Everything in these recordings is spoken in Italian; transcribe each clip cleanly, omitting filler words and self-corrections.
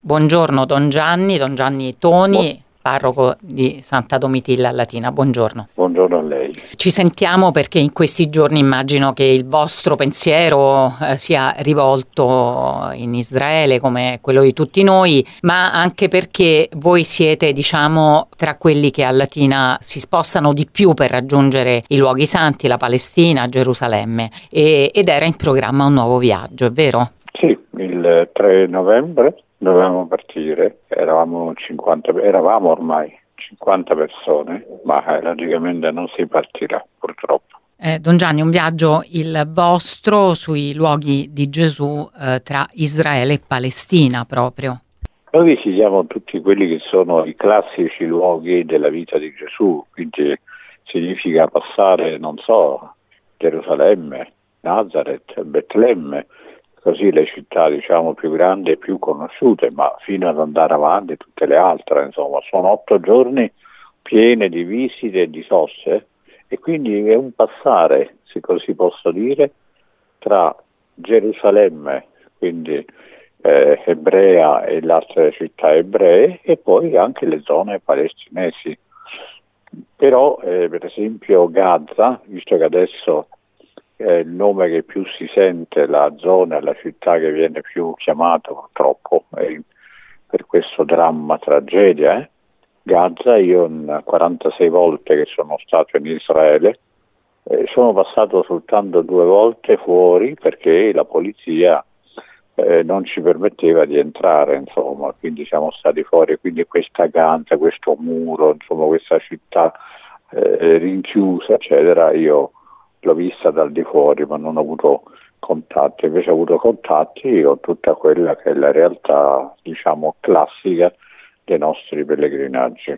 Buongiorno Don Gianni Toni, parroco di Santa Domitilla a Latina. Buongiorno. Buongiorno a lei. Ci sentiamo perché in questi giorni immagino che il vostro pensiero sia rivolto in Israele come quello di tutti noi, ma anche perché voi siete, tra quelli che a Latina si spostano di più per raggiungere i luoghi santi, la Palestina, Gerusalemme, ed era in programma un nuovo viaggio, è vero? Sì, il 3 novembre dovevamo partire, eravamo ormai 50 persone, ma logicamente non si partirà purtroppo. Don Gianni, un viaggio il vostro sui luoghi di Gesù tra Israele e Palestina proprio. Noi visitiamo tutti quelli che sono i classici luoghi della vita di Gesù, quindi significa passare, Gerusalemme, Nazareth, Betlemme, così le città più grandi e più conosciute, ma fino ad andare avanti tutte le altre, insomma, sono 8 giorni pieni di visite e di soste, e quindi è un passare, se così posso dire, tra Gerusalemme, quindi ebrea, e le altre città ebree, e poi anche le zone palestinesi. Però per esempio Gaza, visto che adesso è il nome che più si sente, la zona, la città che viene più chiamata purtroppo per questo dramma, tragedia, Gaza, io in 46 volte che sono stato in Israele, sono passato soltanto 2 volte fuori perché la polizia non ci permetteva di entrare, insomma, quindi siamo stati fuori, quindi questa Gaza, questo muro, insomma, questa città rinchiusa, eccetera, io l'ho vista dal di fuori, ma non ho avuto contatti. Invece ho avuto contatti con tutta quella che è la realtà, classica dei nostri pellegrinaggi.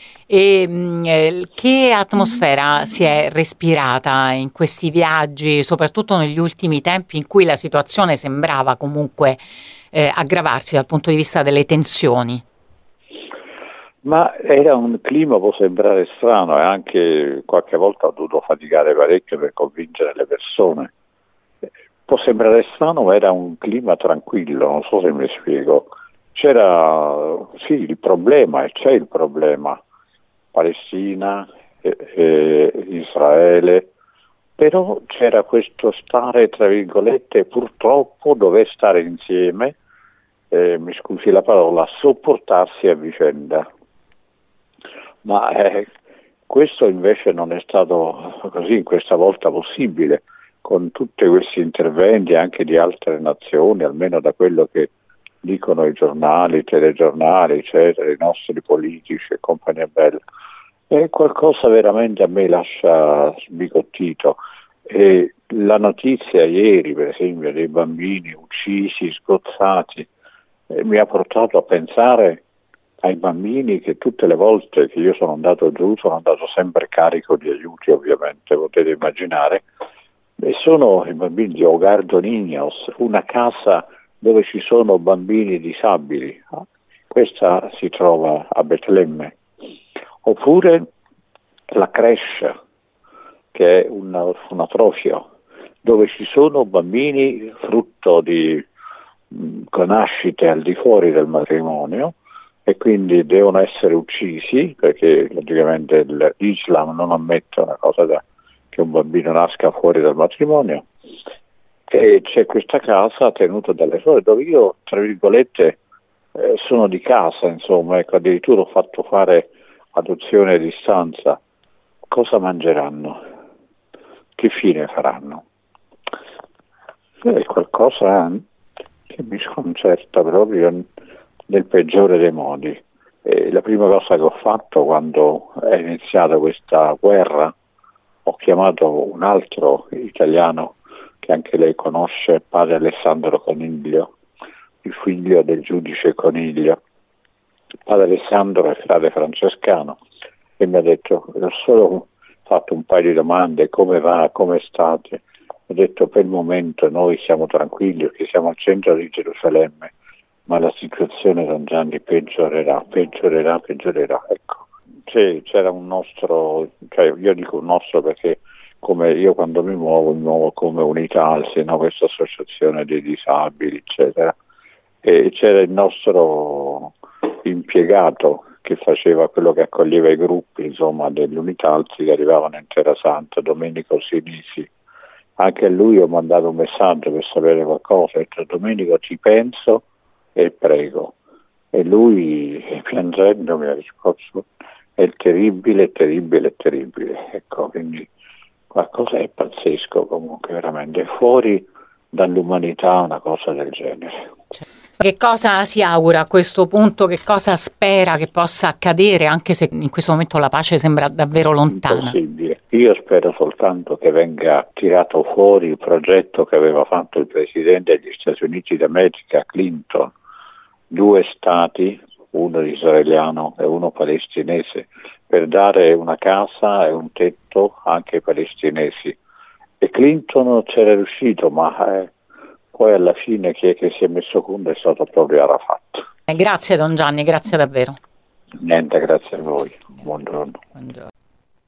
E che atmosfera si è respirata in questi viaggi, soprattutto negli ultimi tempi in cui la situazione sembrava comunque aggravarsi dal punto di vista delle tensioni? Ma era un clima, può sembrare strano, e anche qualche volta ho dovuto faticare parecchio per convincere le persone. Può sembrare strano, ma era un clima tranquillo, non so se mi spiego. C'era il problema, e c'è il problema, Palestina, Israele, però c'era questo stare, tra virgolette, purtroppo dover stare insieme, mi scusi la parola, sopportarsi a vicenda. Ma questo invece non è stato così questa volta possibile, con tutti questi interventi anche di altre nazioni, almeno da quello che dicono i giornali, i telegiornali, eccetera, i nostri politici e compagnia bella. È qualcosa veramente a me lascia sbigottito. E la notizia ieri, per esempio, dei bambini uccisi, sgozzati, mi ha portato a pensare ai bambini che tutte le volte che io sono andato giù sono andato sempre carico di aiuti, ovviamente, potete immaginare, e sono i bambini di Hogar dos Niños, una casa dove ci sono bambini disabili. Questa si trova a Betlemme. Oppure la creche, che è un orfanotrofio, dove ci sono bambini frutto di nascite al di fuori del matrimonio, e quindi devono essere uccisi perché logicamente l'Islam non ammette una cosa che un bambino nasca fuori dal matrimonio. E c'è questa casa tenuta dalle suore dove io, tra virgolette, sono di casa, insomma, addirittura ho fatto fare adozione a distanza. Cosa mangeranno? Che fine faranno? È qualcosa che mi sconcerta proprio nel peggiore dei modi. La prima cosa che ho fatto quando è iniziata questa guerra, ho chiamato un altro italiano che anche lei conosce, padre Alessandro Coniglio, il figlio del giudice Coniglio. Padre Alessandro è frate francescano e mi ha detto, ho solo fatto un paio di domande, come va, come state? Ho detto, per il momento noi siamo tranquilli perché siamo al centro di Gerusalemme, ma la situazione, Don Gianni, peggiorerà. Ecco, c'era un nostro, io dico un nostro perché come io quando mi muovo come Unitalsi, no? Questa associazione dei disabili, eccetera. e c'era il nostro impiegato che faceva quello che accoglieva i gruppi, insomma, degli unitalzi che arrivavano in Terra Santa, Domenico Sinisi. Anche a lui ho mandato un messaggio per sapere qualcosa, ho detto: Domenico, ci penso e prego. E lui, piangendo, mi ha risposto: è terribile, è terribile, è terribile. Ecco, quindi qualcosa è pazzesco comunque, veramente, fuori dall'umanità una cosa del genere. Che cosa si augura a questo punto? Che cosa spera che possa accadere, anche se in questo momento la pace sembra davvero lontana? Impossibile. Io spero soltanto che venga tirato fuori il progetto che aveva fatto il presidente degli Stati Uniti d'America, Clinton, 2 stati, uno israeliano e uno palestinese, per dare una casa e un tetto anche ai palestinesi. E Clinton c'era riuscito, ma poi alla fine chi è che si è messo contro è stato proprio Arafat. Grazie Don Gianni, grazie davvero. Niente, grazie a voi. Buongiorno. Buongiorno.